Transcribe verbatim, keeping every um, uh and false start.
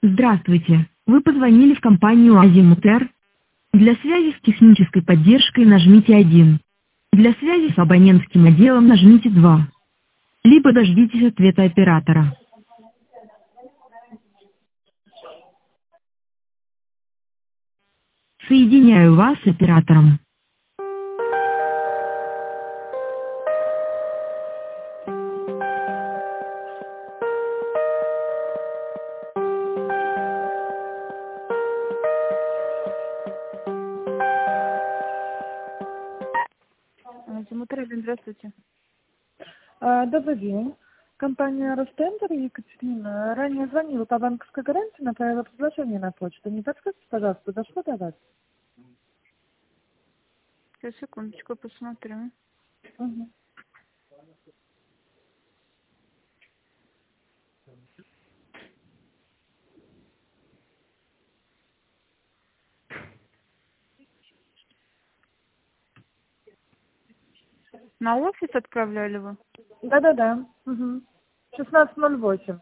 Здравствуйте. Вы позвонили в компанию Азимутер. Для связи с технической поддержкой нажмите один. Для связи с абонентским отделом нажмите два. Либо дождитесь ответа оператора. Соединяю вас с оператором. А, Тимур Ильин, здравствуйте. А, Добрый день. Компания Ростендер Екатерина ранее звонила по банковской гарантии, направила предложение на почту. Не подскажите, пожалуйста, дошло до вас? Сейчас, секундочку, посмотрю. Мгм. На офис отправляли вы? Да-да-да. Угу. шестнадцать ноль восемь.